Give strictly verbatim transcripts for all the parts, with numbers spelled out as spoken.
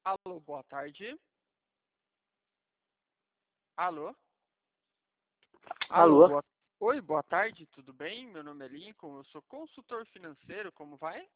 Alô, boa tarde. Alô? Alô, Alô, boa... Oi, boa tarde, tudo bem? Meu nome é Lincoln, eu sou consultor financeiro, como vai?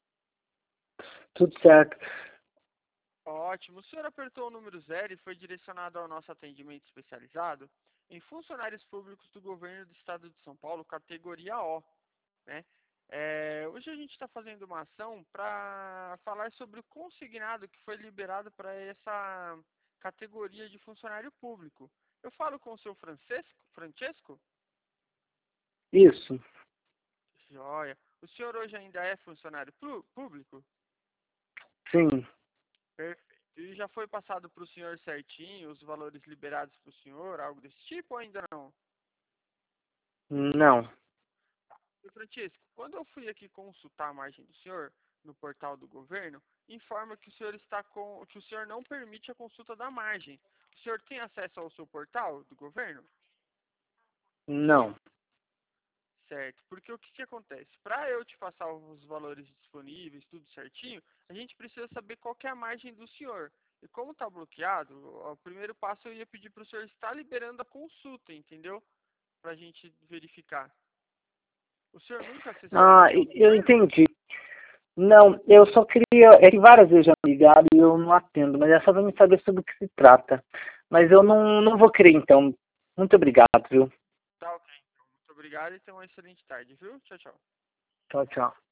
tudo certo. Ótimo, o senhor apertou o número zero e foi direcionado ao nosso atendimento especializado em funcionários públicos do governo do estado de São Paulo, categoria O, né? É, hoje a gente está fazendo uma ação para falar sobre o consignado que foi liberado para essa categoria de funcionário público. Eu falo com o seu Francesco? Francesco? Isso, Joia. O senhor hoje ainda é funcionário pú- público? sim, Perfeito. E já foi passado para o senhor certinho os valores liberados para o senhor, algo desse tipo ou ainda não? não. Seu Francisco, quando eu fui aqui consultar a margem do senhor no portal do governo, informa que o senhor está com, que o senhor não permite a consulta da margem. O senhor tem acesso ao seu portal do governo? Não. Certo, porque o que, que acontece? Para eu te passar os valores disponíveis, tudo certinho, a gente precisa saber qual que é a margem do senhor. E como está bloqueado, o primeiro passo eu ia pedir para o senhor estar liberando a consulta, entendeu? Para a gente verificar. O senhor nunca acessou o Ah, portal e- do eu governo? entendi. Não, eu só queria. É que várias vezes já me ligaram e eu não atendo, mas é só pra me saber sobre o que se trata. Mas eu não, não vou querer, então. Muito obrigado, viu? Tá ok, então. Muito obrigado e tenha uma excelente tarde, viu? Tchau, tchau. Tchau, tchau.